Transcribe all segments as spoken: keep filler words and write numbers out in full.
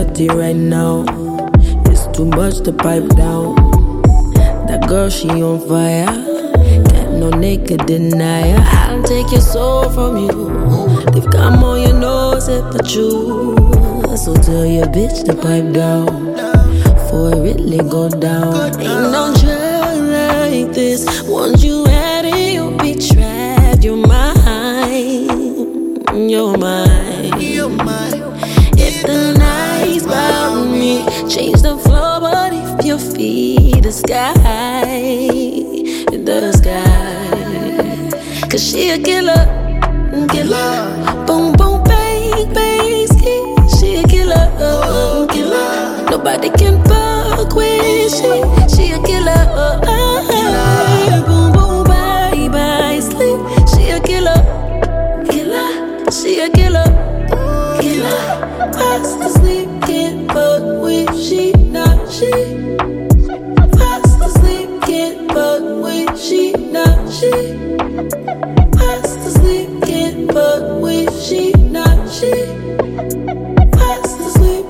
empty right now. It's too much to pipe down. That girl, she on fire. Got no naked denier. I'll take your soul from you. They've come on your nose if I choose. So tell your bitch to pipe down, for it really go down. Ain't no drug like this. Once you had it, you'll be trapped. You're mine. You're mine. You're mine. If the night's about me, change the floor, but if your feet the sky, the sky. Cause she a killer, killer. Boom, boom, bang, bang, ski. She a killer, oh, killer. Nobody can fuck with she. She a killer, oh, oh, oh. Boom, boom, bye, bye, sleep. She a killer, killer. She a killer, killer. Fast asleep, can't fuck with she, not she. Fast asleep, can't fuck with she, not she. Fast asleep, can't fuck with she, not she. Fast asleep,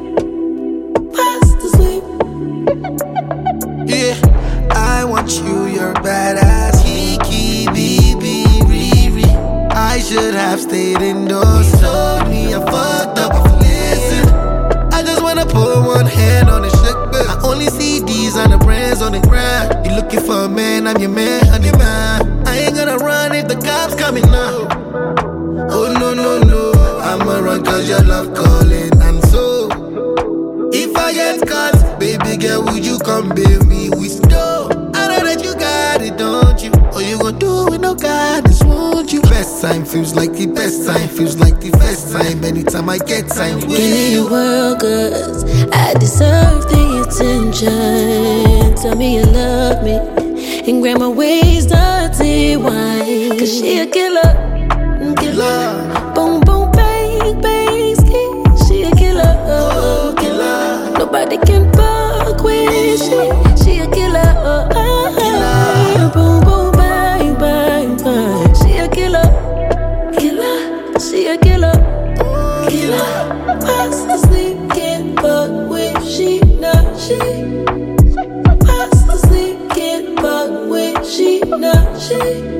fast asleep. Yeah, I want you, you're badass. Kiki, B B, Riri. I should have stayed indoors. Told me I fucked up. Listen, I just wanna put one hand on the shook, but I only see these on the brands on the ground. You looking for a man, I'm your man, honey man. I ain't gonna run if the cops coming now. Oh no, no, no, I'ma run cause your love calling. And so, if I get caught, baby girl, would you come bail me? We still, I know that you got it, don't you? All you gon' do with no guidance, won't you? Best time feels like the best time, feels like the first time. Anytime I get time with Give me you. your world, cause I deserve the attention. Tell me you love me and grab my waist, dirty wine. Cause she a killer, killer. Boom, boom, bang, bang, ski. She a killer, oh, killer. Nobody can fuck with she. She a killer, oh, oh, oh. Boom, boom, bang, bang, bang. She a killer, killer. She a killer, killer. Fast asleep, can't fuck with she, not she. Fast asleep, can't fuck with she, not she.